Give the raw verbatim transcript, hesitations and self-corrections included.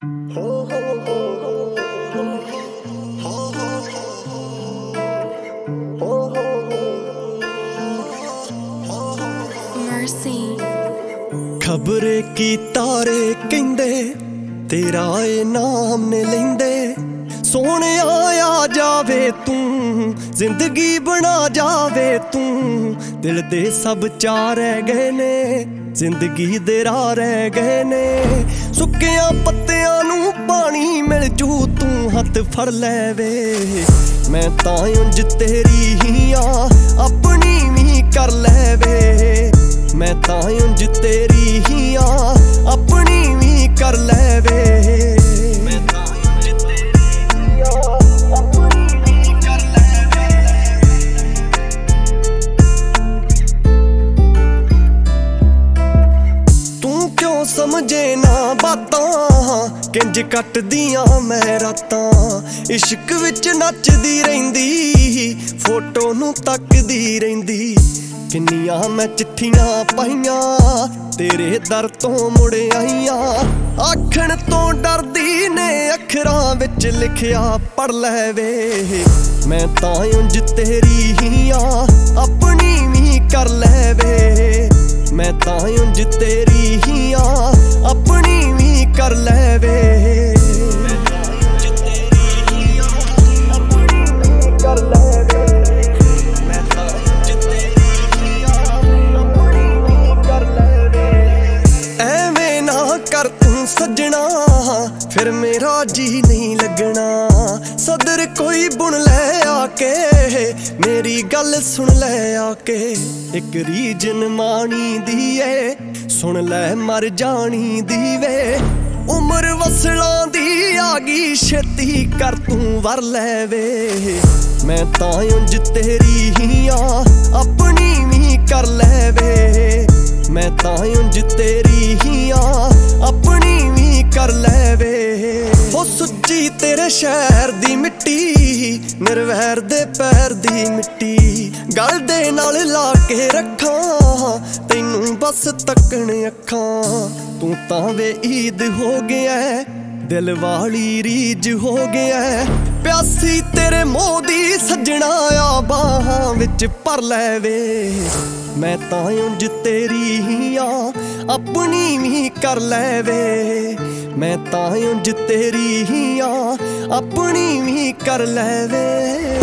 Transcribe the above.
खबरे की तारे कहंदे तेरा ए नाम ने लेंदे सोने आ जावे तू जिंदगी बना जावे तू दिल दे सब चार रह गए ने जिंदगी दे राह रह गए ने सुक्कियां पत्तियां नू पानी मिल जू तू हथ फड़ ले वे मैं तां उंज तेरी ही आ अपनी भी कर ले वे मैं तां उंज तेरी ही आ अपनी भी कर ले वे मैं तां उंज तेरी ही आ अपनी भी कर ले वे तू क्यों समझे ना बातां किंज कट दियां मैं रातां इश्क विच नचदी रहिंदी फोटो नू तकदी रहिंदी किन्नियां मैं चिट्ठियां पाइयां तेरे दर तो मुड़ आईयां आखण तो डरदी ने अखरां विच लिखिया पढ़ ले वे मैं तां उंज तेरी ही आ अपनी भी कर ले वे मैं तां उंज तेरी ही आ अपनी भी कर ले वे मैं तां उंज तेरी ही आ अपनी भी कर ले वे मैं तां उंज तेरी ही आ अपनी भी कर ले वे ऐवें ना कर तू सजना फिर मेरा जी नहीं लगना सदर कोई बुन ले आके मेरी गल सुन ले आके एक रीजन मानी दी है सुन ले मर जानी दी वे उम्र वसलां दी आ गई छेती कर तू वर ले वे मैं तां उंज तेरी ही आ अपनी भी कर ले वे मैं तां उंज तेरी ही आ अपनी भी कर ले वे हो सुच्ची तेरे शहर दी मिट्टी निर्वैर दे पैर दी मिट्टी गल दे नाल ला के रखां तैनू बस तकण अखां तू तां वे ईद हो गया दिल वाली रीज हो गया प्यासी तेरे मोह दी सजना आ बाहां विच भर ले वे मैं तां उंज तेरी ही आ अपनी भी कर ले वे मैं तां उंज तेरी ही आ अपनी भी कर ले वे।